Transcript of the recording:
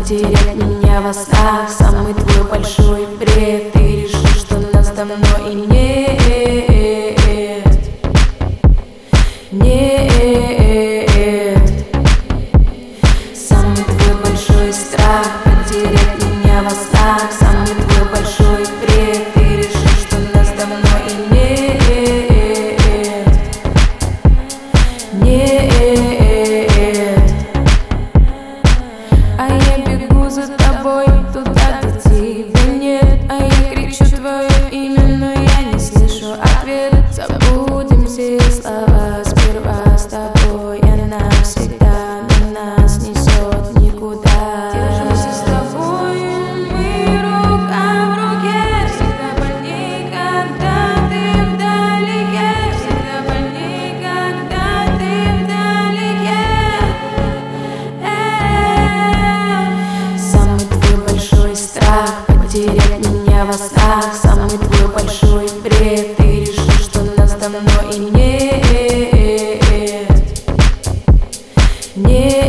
потерять меня во снах. Самый твой большой бред. Ты решил, что нас давно и нет. Самый твой большой страх потерять меня во снах. Самый твой большой бред. Ты решил, что нас давно и нет. А я бегу за тобой туда, где тебя нет. А я кричу твое имя, но я не слышу ответ. Забудем все слова сперва с тобой. Она всегда на нас несет никуда. Держимся с тобой, мы рука в руке. Всегда больней, когда ты вдалеке. Всегда больней, когда ты вдалеке. Самый твой большой страх потерять меня во снах. Самый твой большой бред. Ты решил, что нас давно и нет.